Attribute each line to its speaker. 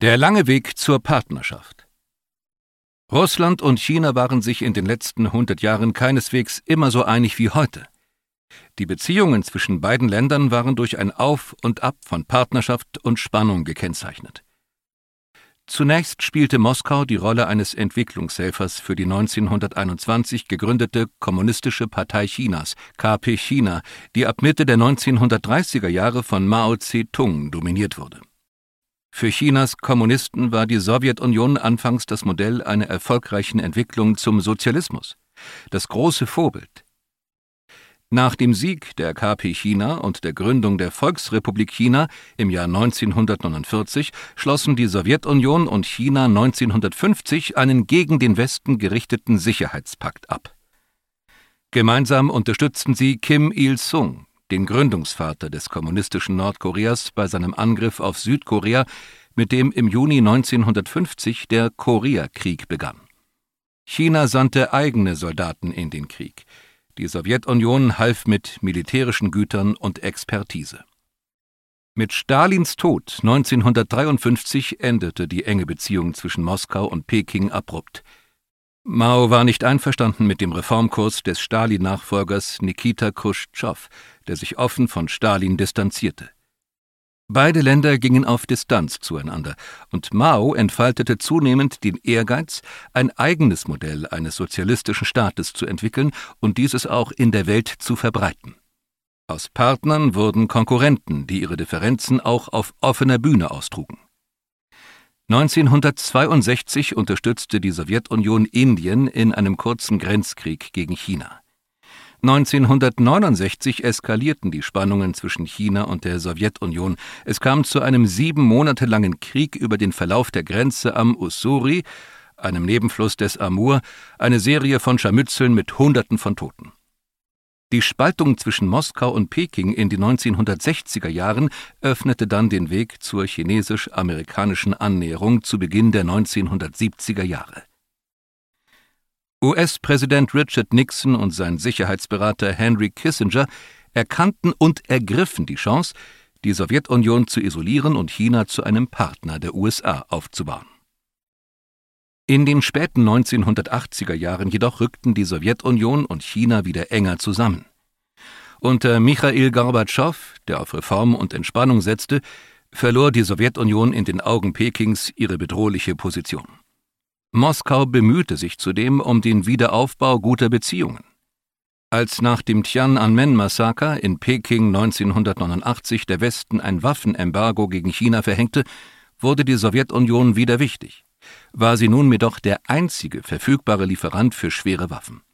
Speaker 1: Der lange Weg zur Partnerschaft. Russland und China waren sich in den letzten 100 Jahren keineswegs immer so einig wie heute. Die Beziehungen zwischen beiden Ländern waren durch ein Auf und Ab von Partnerschaft und Spannung gekennzeichnet. Zunächst spielte Moskau die Rolle eines Entwicklungshelfers für die 1921 gegründete Kommunistische Partei Chinas, KP China, die ab Mitte der 1930er Jahre von Mao Zedong dominiert wurde. Für Chinas Kommunisten war die Sowjetunion anfangs das Modell einer erfolgreichen Entwicklung zum Sozialismus, das große Vorbild. Nach dem Sieg der KP China und der Gründung der Volksrepublik China im Jahr 1949 schlossen die Sowjetunion und China 1950 einen gegen den Westen gerichteten Sicherheitspakt ab. Gemeinsam unterstützten sie Kim Il-sung, den Gründungsvater des kommunistischen Nordkoreas, bei seinem Angriff auf Südkorea, mit dem im Juni 1950 der Koreakrieg begann. China sandte eigene Soldaten in den Krieg. Die Sowjetunion half mit militärischen Gütern und Expertise. Mit Stalins Tod 1953 endete die enge Beziehung zwischen Moskau und Peking abrupt. Mao war nicht einverstanden mit dem Reformkurs des Stalin-Nachfolgers Nikita Chruschtschow, der sich offen von Stalin distanzierte. Beide Länder gingen auf Distanz zueinander, und Mao entfaltete zunehmend den Ehrgeiz, ein eigenes Modell eines sozialistischen Staates zu entwickeln und dieses auch in der Welt zu verbreiten. Aus Partnern wurden Konkurrenten, die ihre Differenzen auch auf offener Bühne austrugen. 1962 unterstützte die Sowjetunion Indien in einem kurzen Grenzkrieg gegen China. 1969 eskalierten die Spannungen zwischen China und der Sowjetunion. Es kam zu einem 7 Monate langen Krieg über den Verlauf der Grenze am Ussuri, einem Nebenfluss des Amur, eine Serie von Scharmützeln mit Hunderten von Toten. Die Spaltung zwischen Moskau und Peking in den 1960er Jahren öffnete dann den Weg zur chinesisch-amerikanischen Annäherung zu Beginn der 1970er Jahre. US-Präsident Richard Nixon und sein Sicherheitsberater Henry Kissinger erkannten und ergriffen die Chance, die Sowjetunion zu isolieren und China zu einem Partner der USA aufzubauen. In den späten 1980er Jahren jedoch rückten die Sowjetunion und China wieder enger zusammen. Unter Michail Gorbatschow, der auf Reform und Entspannung setzte, verlor die Sowjetunion in den Augen Pekings ihre bedrohliche Position. Moskau bemühte sich zudem um den Wiederaufbau guter Beziehungen. Als nach dem Tiananmen-Massaker in Peking 1989 der Westen ein Waffenembargo gegen China verhängte, wurde die Sowjetunion wieder wichtig. War sie nun jedoch der einzige verfügbare Lieferant für schwere Waffen.